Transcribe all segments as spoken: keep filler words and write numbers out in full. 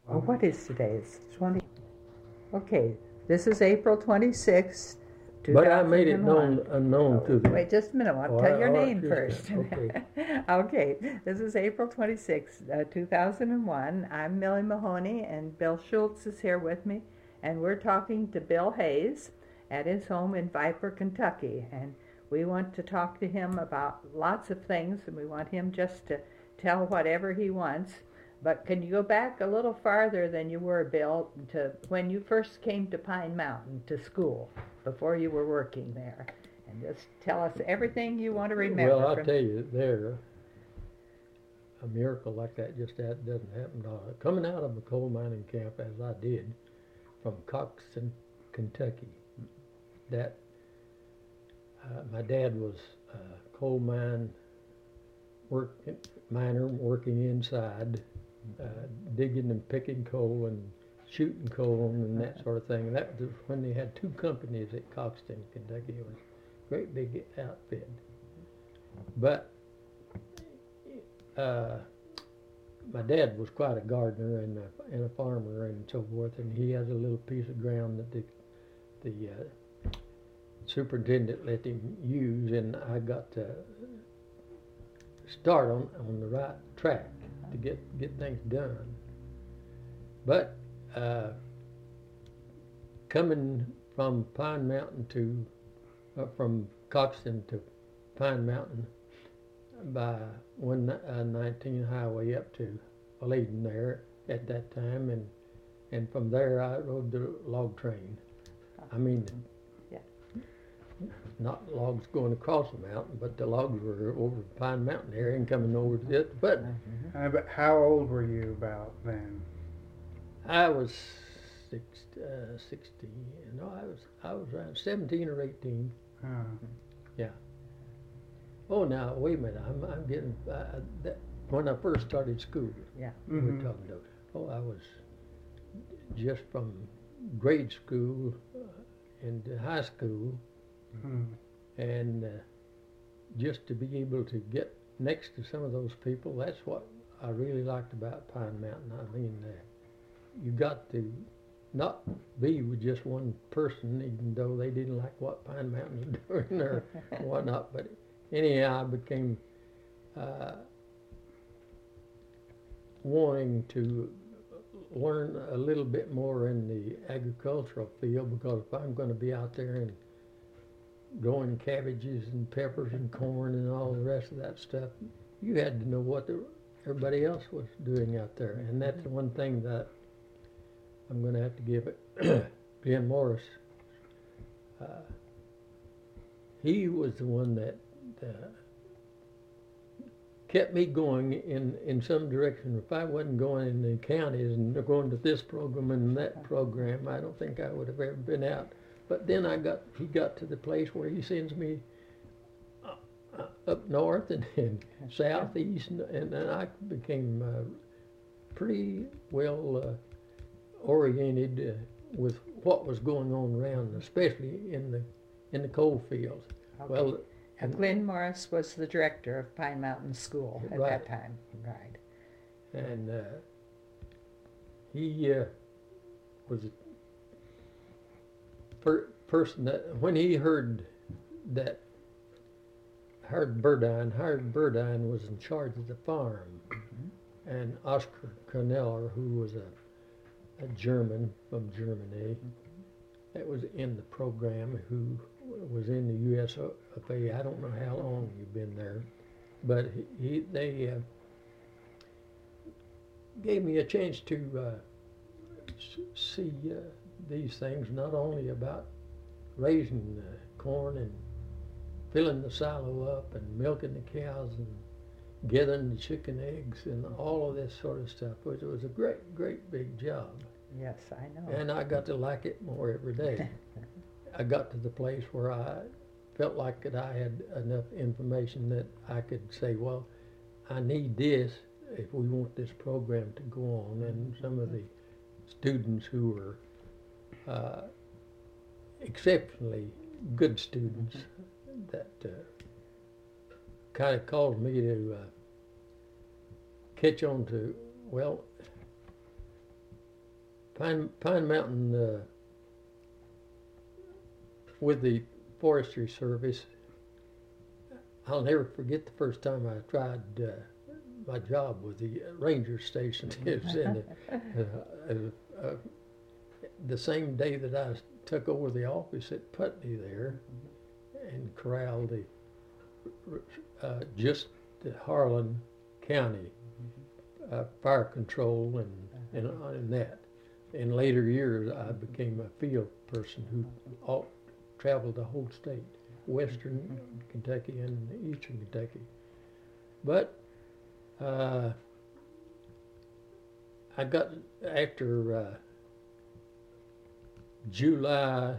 Oh, what is today's? twenty. Okay, this is April twenty-sixth, But I made it two thousand one. known, unknown to them. Wait just a minute, I'll Oh, tell I- your all right, name yes, first. ma'am. Okay. Okay, this is April twenty-sixth, uh, two thousand one. I'm Millie Mahoney, and Bill Schultz is here with me, and we're talking to Bill Hayes at his home in Viper, Kentucky, and we want to talk to him about lots of things, and we want him just to tell whatever he wants. But can you go back a little farther than you were, Bill, to when you first came to Pine Mountain to school, before you were working there? And just tell us everything you want to remember. Well, I'll from... tell you, there, a miracle like that just that doesn't happen. Uh, coming out of a coal mining camp, as I did, from Coxton, Kentucky, that uh, my dad was a coal mine work miner working inside. Uh, digging and picking coal and shooting coal and that sort of thing. And that was when they had two companies at Coxton, Kentucky. It was a great big outfit. But uh, my dad was quite a gardener and a, and a farmer and so forth, and he has a little piece of ground that the, the uh, superintendent let him use, and I got to start on, on the right track to get, get things done. But uh, coming from Pine Mountain to, uh, from Coxton to Pine Mountain by one nineteen highway up to Layden there at that time, and and from there I rode the log train. I mean, yeah. Not logs going across the mountain, but the logs were over Pine Mountain area and coming over to it. But uh, but how old were you about then? I was six, uh, sixteen. No, I was I was around seventeen or eighteen. Uh, Yeah. Oh, now wait a minute. I'm I'm getting uh, that when I first started school. Yeah. We mhm. were talking about. Oh, I was just from grade school uh, into high school. Mhm. And uh, just to be able to get next to some of those people, that's what I really liked about Pine Mountain. I mean, uh, you got to not be with just one person, even though they didn't like what Pine Mountain was doing or whatnot. But anyhow, I became uh, wanting to learn a little bit more in the agricultural field, because if I'm going to be out there and growing cabbages and peppers and corn and all the rest of that stuff, you had to know what the, everybody else was doing out there. And that's the one thing that I'm going to have to give it. Glenn Morris, uh, he was the one that uh, kept me going in, in some direction. If I wasn't going in the counties and going to this program and that program, I don't think I would have ever been out. But then I got, he got to the place where he sends me uh, uh, up north and, and southeast, and, and then I became uh, pretty well uh, oriented uh, with what was going on around, especially in the in the coal fields. Okay. Well, And Glenn Morris was the director of Pine Mountain School at Right. that time. Right. and uh, he uh, was a per- person that when he heard that Howard Burdine, Howard Burdine was in charge of the farm, Mm-hmm. and Oscar Corneller, who was a, a German from Germany, Mm-hmm. that was in the program, who was in the U S F A. I don't know how long you've been there, but he, he they uh, gave me a chance to uh, s- see uh, these things, not only about raising uh, corn and filling the silo up and milking the cows and gathering the chicken eggs and all of this sort of stuff, which was a great, great big job. Yes, I know. And I got to like it more every day. I got to the place where I felt like that I had enough information that I could say, well, I need this if we want this program to go on. And some of the students who were uh, exceptionally good students that uh, kind of caused me to uh, catch on to, well, Pine Pine Mountain uh, with the Forestry Service. I'll never forget the first time I tried uh, my job with the ranger station. It was in the, uh, uh, uh, the same day that I took over the office at Putney there and corralled the uh, just the Harlan County uh, fire control and, and and that. In later years, I became a field person who all, traveled the whole state, western Kentucky and eastern Kentucky. But uh, I got, after uh, July,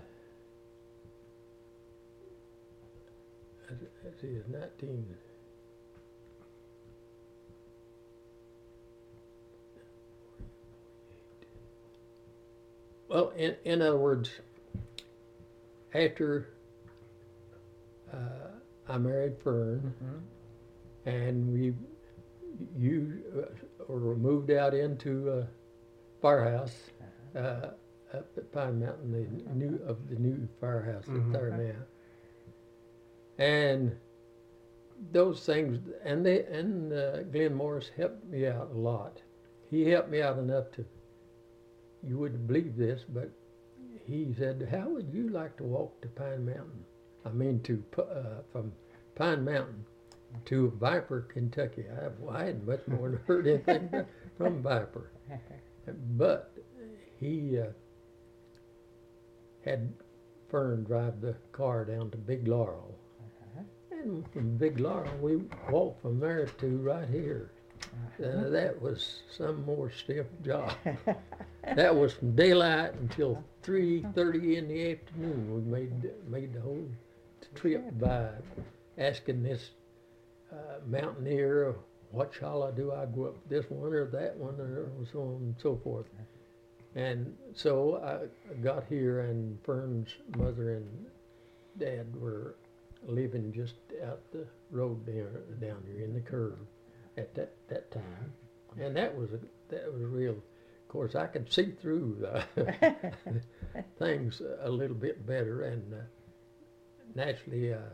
let's see, it's nineteen, well, in, in other words, after uh, I married Fern, Mm-hmm. and we, you, uh, or moved out into a firehouse uh, up at Pine Mountain, the new of the new firehouse Mhm. that's there now. And those things, and they and uh, Glenn Morris helped me out a lot. He helped me out enough to, you wouldn't believe this, but he said, "How would you like to walk to Pine Mountain? I mean, to uh, from Pine Mountain to Viper, Kentucky." I, well, I hadn't much more than heard anything from Viper, but he uh, had Fern drive the car down to Big Laurel, and from Big Laurel we walked from there to right here. Uh, that was some more stiff job. That was from daylight until three thirty in the afternoon. We made made the whole trip by asking this uh, mountaineer, "What shall I do? I go up this one or that one," or so on and so forth. And so I got here, and Fern's mother and dad were living just out the road there, down here in the curve at that, that time. And that was a, that was real. Of course, I could see through uh, things a little bit better, and uh, naturally, uh,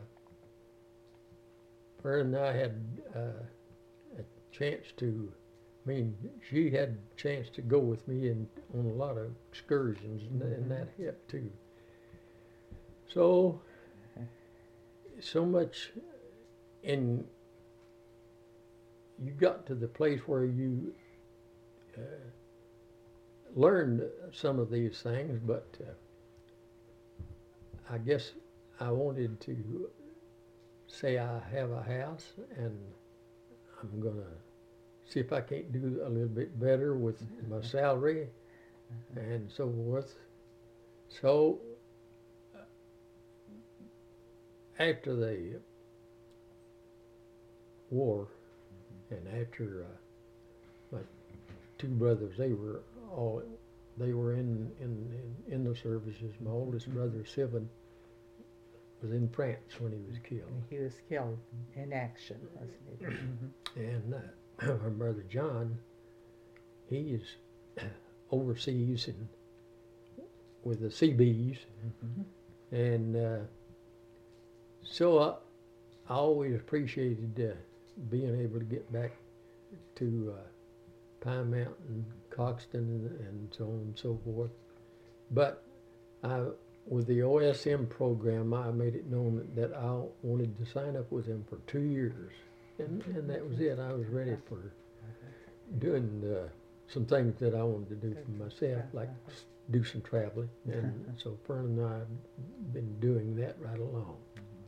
Fern and I had uh, a chance to. I mean, she had a chance to go with me in, on a lot of excursions, and, and that helped too. So, so much in, you got to the place where you uh, learned some of these things, but uh, I guess I wanted to say I have a house, and I'm going to see if I can't do a little bit better with my salary and so forth. So uh, after the war, and after uh, my two brothers, they were all they were in in in, in the services. My oldest brother, Sivan, was in France when he was killed. He was killed in action, wasn't he? And uh, my brother John, he is overseas and with the C Bs, Mm-hmm. and uh, so I, I always appreciated uh, being able to get back to uh, Pine Mountain, Coxton, and, and so on and so forth. But I, with the O S M program, I made it known that, that I wanted to sign up with them for two years. And, and that was it. I was ready for doing uh, some things that I wanted to do for myself, like s- do some traveling. And so Fern and I have been doing that right along.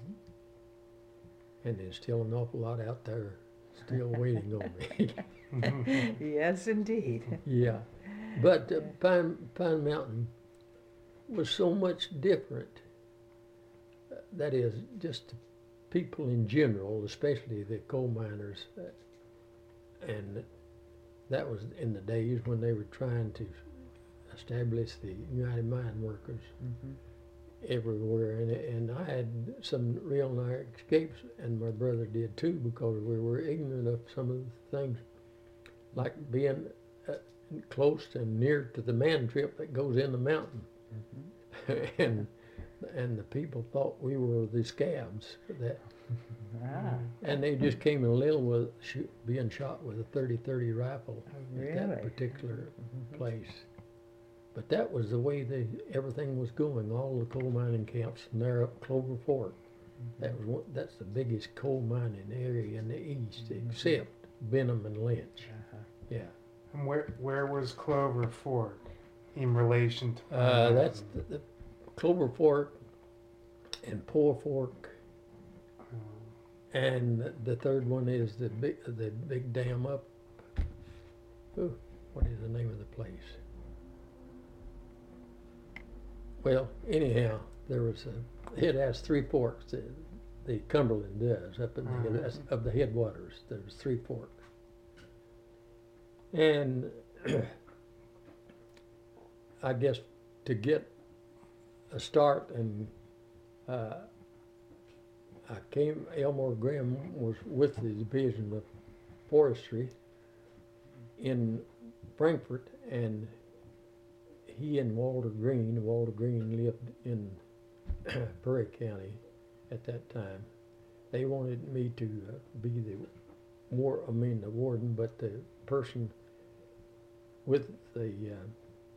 And there's still an awful lot out there still waiting on me. Yes, indeed. Yeah. But uh, Pine, Pine Mountain was so much different. Uh, that is, just people in general, especially the coal miners, uh, and that was in the days when they were trying to establish the United Mine Workers Mm-hmm. everywhere, and and I had some real nice escapes, and my brother did too, because we were ignorant of some of the things, like being uh, close and near to the man trip that goes in the mountain. Mm-hmm. and and the people thought we were the scabs that, Ah, and they just came in little with shoot, being shot with a thirty thirty rifle oh, at really? that particular Mhm. place. But that was the way they everything was going. All the coal mining camps from there up Clover Fork. That was one, that's the biggest coal mining area in the east, Mhm. except Benham and Lynch. Uh-huh. Yeah, And where where was Clover Fork in relation to? Pine uh, that's Mountain? the, the Clover Fork and Poor Fork, Um, and the, the third one is the big the big dam up. Ooh, what is the name of the place? Well, anyhow, there was a, it has three forks. The, the Cumberland does up in the Mhm. that's of the headwaters. There's three forks, and I guess to get a start, and uh, I came. Elmore Graham was with the Division of Forestry in Frankfort, and he and Walter Green, Walter Green lived in Perry County at that time. They wanted me to uh, be the war, I mean the warden, but the person with the uh,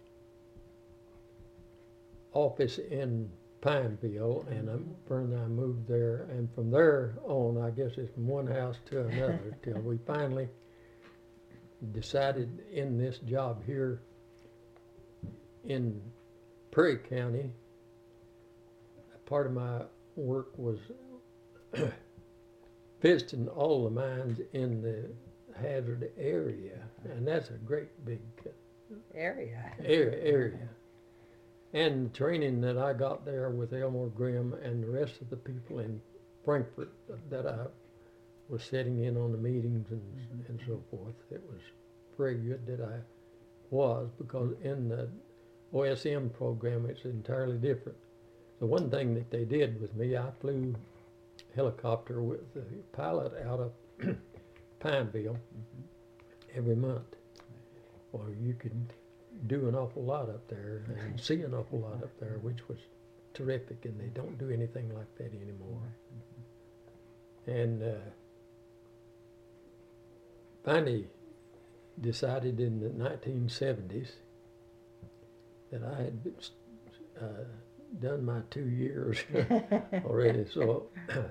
office in Pineville, and I'm, Fern and I moved there, and from there on, I guess it's from one house to another till we finally decided in this job here in Perry County. Part of my work was visiting all the mines in the hazard area, and that's a great big Area. area. area. And the training that I got there with Elmore Graham and the rest of the people in Frankfort that I was sitting in on the meetings and, and so forth, it was very good that I was, because in the O S M program it's entirely different. The one thing that they did with me, I flew helicopter with the pilot out of Pineville every month. Well, you could do an awful lot up there and see an awful lot up there, which was terrific, and they don't do anything like that anymore. And uh, finally decided in the nineteen seventies that I had been, uh, done my two years already, so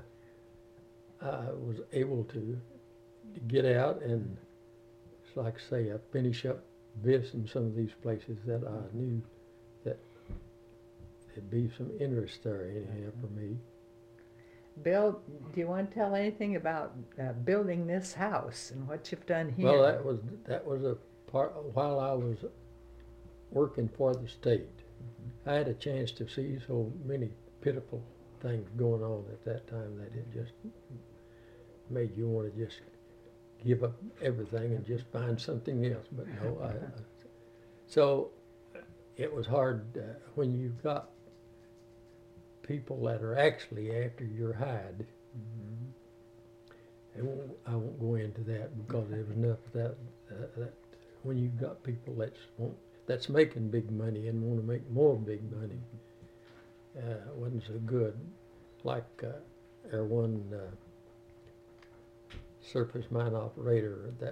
I was able to get out and, it's like I say, I finish up visiting some of these places that I knew that there'd be some interest there anyhow for me. Bill, do you want to tell anything about uh, building this house and what you've done here? Well, that was that was a part while I was working for the state. I had a chance to see so many pitiful things going on at that time that it just made you want to just give up everything and just find something else. But no, I, I so it was hard uh, when you've got people that are actually after your hide. Mhm. I won't, I won't go into that because there was enough of that, uh, that when you've got people that's want, that's making big money and want to make more big money, uh, wasn't so good. Like uh, our one uh, surface mine operator that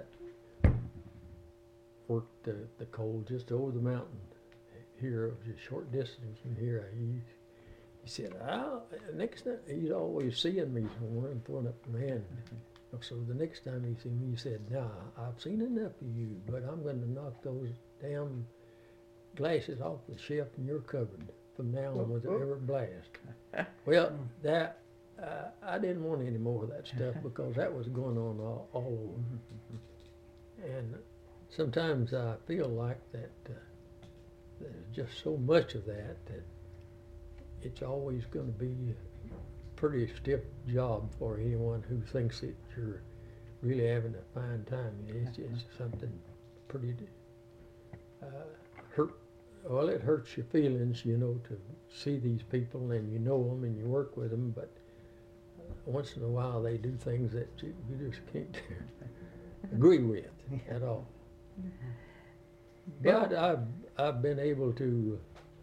worked the, the coal just over the mountain here, it was a short distance from here. He, he said, "I'll, next time," he's always seeing me somewhere and throwing up my hand. So the next time he see me, he said, "Nah, I've seen enough of you, but I'm going to knock those damn glasses off the shelf and you're covered from now on with every blast." Well, that uh, I didn't want any more of that stuff because that was going on all, all over. And sometimes I feel like that uh, there's just so much of that that it's always going to be a pretty stiff job for anyone who thinks that you're really having a fine time. It's just something pretty uh, hurt. Well, it hurts your feelings, you know, to see these people and you know them and you work with them, but uh, once in a while they do things that you, you just can't agree with at all. But I've, I've been able to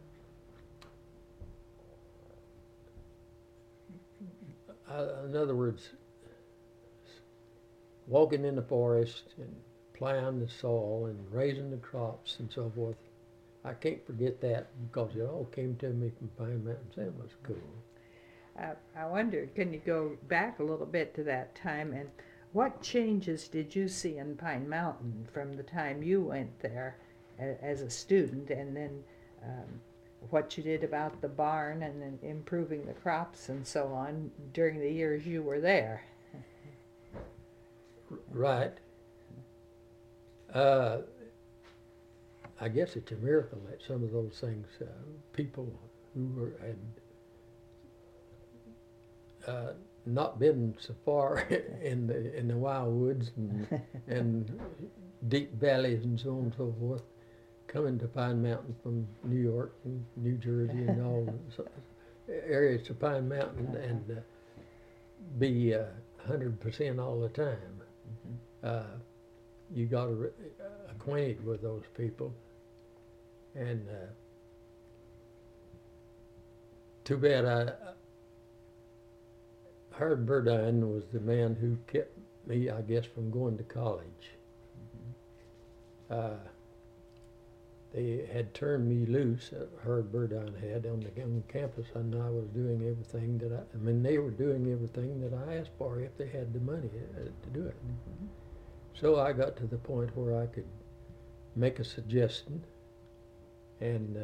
uh, in other words, walking in the forest and plowing the soil and raising the crops and so forth, I can't forget that because it all came to me from Pine Mountain. That was cool. Uh, I wondered, can you go back a little bit to that time, and what changes did you see in Pine Mountain from the time you went there a, as a student, and then um, what you did about the barn and then improving the crops and so on during the years you were there? Right. Uh, I guess it's a miracle that some of those things, uh, people who were, had uh, not been so far in the in the wild woods and, and deep valleys and so on and so forth, coming to Pine Mountain from New York and New Jersey and all the areas to Pine Mountain and uh, be a hundred percent all the time. Uh, you got re- acquainted with those people, and uh, too bad I. Harold Burdine was the man who kept me, I guess, from going to college. Uh, they had turned me loose, uh, Harold Burdine had, on the on campus, and I was doing everything that I, I mean, they were doing everything that I asked for if they had the money uh, to do it. Mm-hmm. So I got to the point where I could make a suggestion, and uh,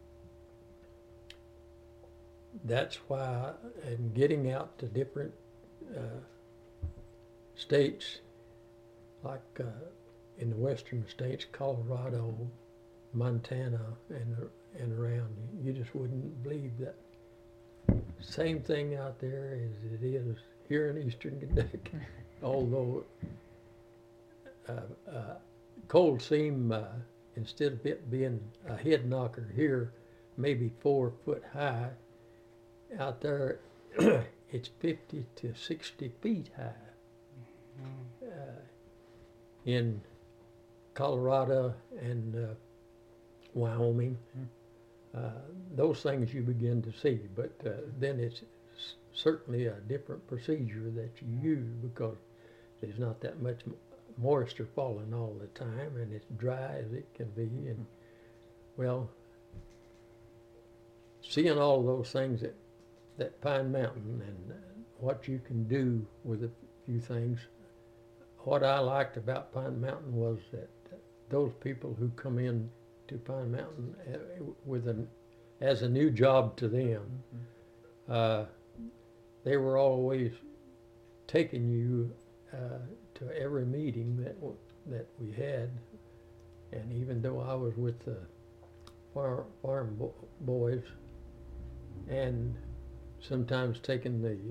that's why I'm getting out to different uh, states, like uh, in the western states, Colorado, Montana, and and around. You just wouldn't believe that same thing out there as it is here in eastern Kentucky. Although uh, uh, coal seam, uh, instead of it being a head knocker here, maybe four foot high, out there it's fifty to sixty feet high. Uh, in Colorado and uh, Wyoming, uh, those things you begin to see, but uh, then it's s- certainly a different procedure that you use because there's not that much m- moisture falling all the time, and it's dry as it can be. And well, seeing all those things that that Pine Mountain and uh, what you can do with a few things. What I liked about Pine Mountain was that uh, those people who come in to Pine Mountain uh, with an as a new job to them, mm-hmm. uh, they were always taking you uh, to every meeting that w- that we had, and even though I was with the farm farm bo- boys, and sometimes taking the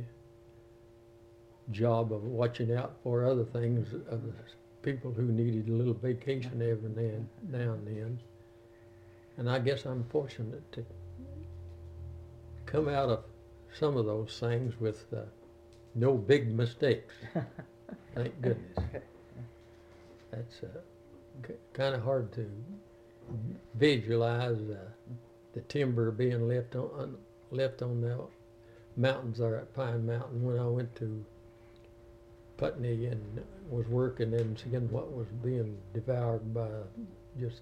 job of watching out for other things of the people who needed a little vacation every now and, now and then. And I guess I'm fortunate to come out of some of those things with uh, no big mistakes. Thank goodness. That's uh, c- kind of hard to visualize uh, the timber being left on, on left on the mountains there at Pine Mountain when I went to Putney and was working and seeing what was being devoured by just,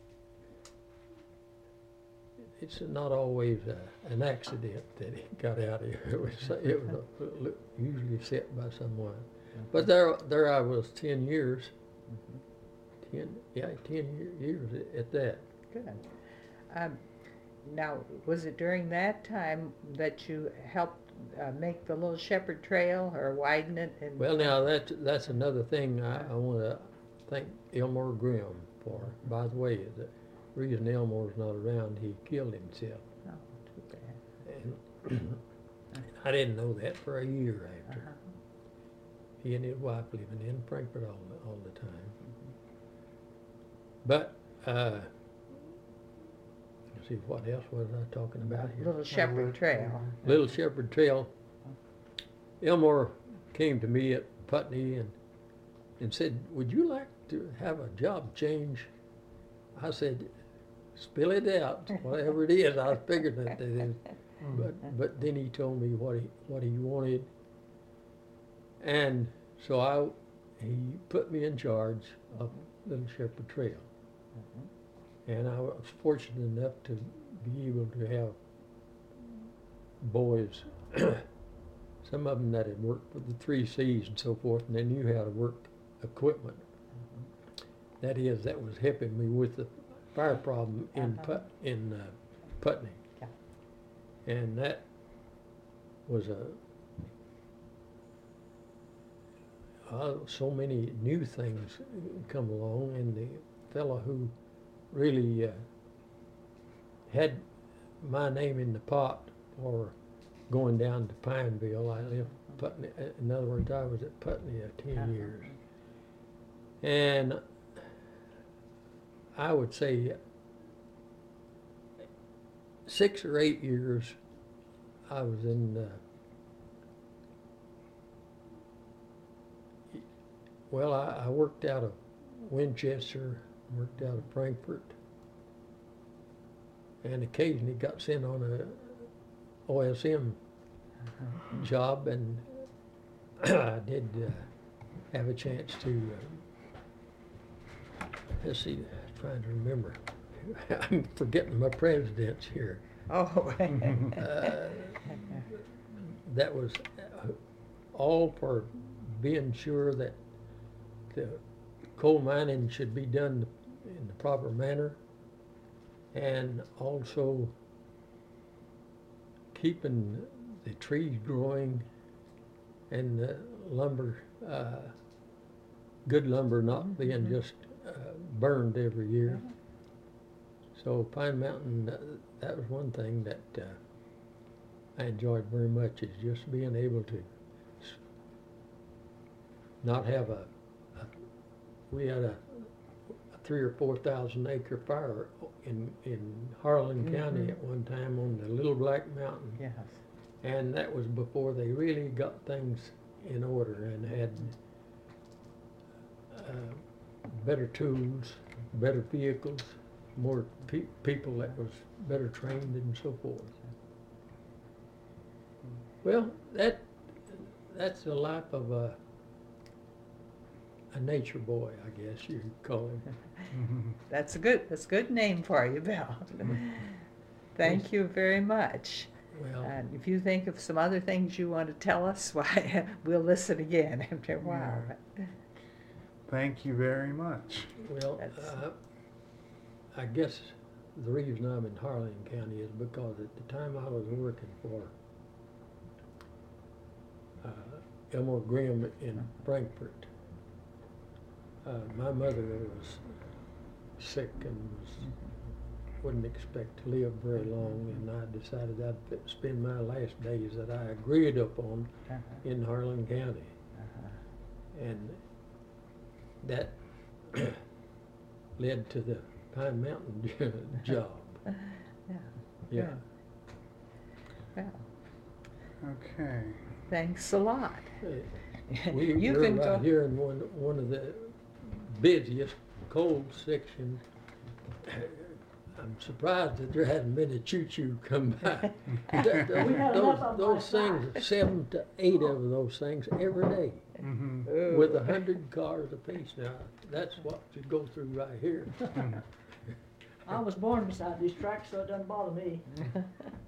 it's not always uh, an accident that it got out of here. It was, it was uh, usually set by someone. But there, there I was ten years, ten, yeah, ten years at that. Good. Um, Now, was it during that time that you helped uh, make the Little Shepherd Trail or widen it? And Well, now that's that's another thing I, I want to thank Elmore Grimm for. By the way, the reason Elmore's not around, he killed himself. Oh, too bad. And I didn't know that for a year after. Uh-huh. He and his wife living in Frankfurt all the, all the time. But uh, see, what else was I talking about here? Little Shepherd Trail. Little Shepherd Trail. Elmore came to me at Putney and and said, "Would you like to have a job change?" I said, spill it out, whatever it is. I figured that it is. But, but then he told me what he, what he wanted. And so I, he put me in charge of Little Shepherd Trail. And I was fortunate enough to be able to have boys, some of them that had worked with the three C's and so forth, and they knew how to work equipment. That is, that was helping me with the fire problem in Uh-huh. Put, in uh, Putney. Yeah. And that was a, uh, so many new things come along, and the fellow who really uh, had my name in the pot for going down to Pineville. I lived Putney. In other words, I was at Putney uh, ten Uh-huh. years, and I would say six or eight years I was in. Uh, well, I, I worked out of Winchester, worked out of Frankfurt, and occasionally got sent on a O S M job, and I did uh, have a chance to, uh, let's see, trying to remember. I'm forgetting my presidents here. Oh. Uh, that was uh, all for being sure that the coal mining should be done in the proper manner, and also keeping the trees growing and the lumber, uh, good lumber not being just uh, burned every year. So Pine Mountain, uh, that was one thing that uh, I enjoyed very much, is just being able to s- not have a, a we had a, a three or four thousand acre fire in in Harlan County Mhm. at one time on the Little Black Mountain, Yes. and that was before they really got things in order and had uh, better tools, better vehicles, more pe- people that was better trained and so forth. Well, that that's the life of a a nature boy, I guess you could call him. That's a good, that's a good name for you, Bill. Thank you very much. Well, And if you think of some other things you want to tell us, why, we'll listen again after a while. Thank you very much. well, That's- uh, I guess the reason I'm in Harlan County is because at the time I was working for uh, Elmore Graham in Frankfurt, uh, my mother was sick and was, wouldn't expect to live very long, and I decided I'd fi- spend my last days that I agreed upon Uh-huh. in Harlan County. Uh-huh. And that led to the Pine Mountain job. Yeah. Yeah. Good. Well, Okay. thanks a lot. We, You we're can right go. here in one, one of the busiest coal sections. I'm surprised that there hadn't been a choo-choo come by. Th- those- We had enough of Those, them those last things, seven to eight of those things every day, Mm-hmm. Ooh. with a hundred cars apiece. Now, that's what you go through right here. I was born beside these tracks, so it doesn't bother me.